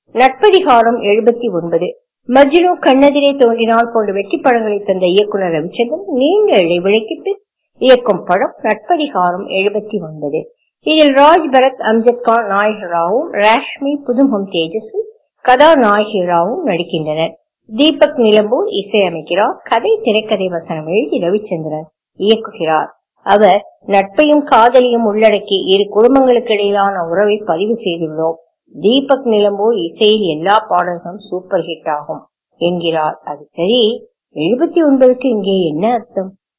நட்பதிகாரம் 79. மஜ்னு கண்ணெதிரே தோன்றினால் போன்ற வெற்றி படங்களை தந்த இயக்குனர் ரவிச்சந்திரன் நீண்ட இடைவெளிக்கு பின் இயக்கும் படம் நட்பதிகாரம் 79. இதில் ராஜ் பரத், அம்ஜத் கான் நாயகராகவும், ராஷ்மி, புதுமுகம் தேஜஸ்வி கதாநாயகிகளாகவும் நடிக்கின்றனர். தீபக் நிலம்பூர் இசையமைக்கிறார். கதை, திரைக்கதை, வசனம் எழுதி ரவிச்சந்திரன் இயக்குகிறார். அவர் நட்பையும் காதலியும் உள்ளடக்கி இரு குடும்பங்களுக்கு இடையிலான உறவை பதிவு செய்துள்ளோம். தீபக் நிலம்பூர் இசையில் எல்லா பாடல்களும் சூப்பர் ஹிட் ஆகும் என்கிறார். அது சரி, 79க்கு இங்கே என்ன அர்த்தம்?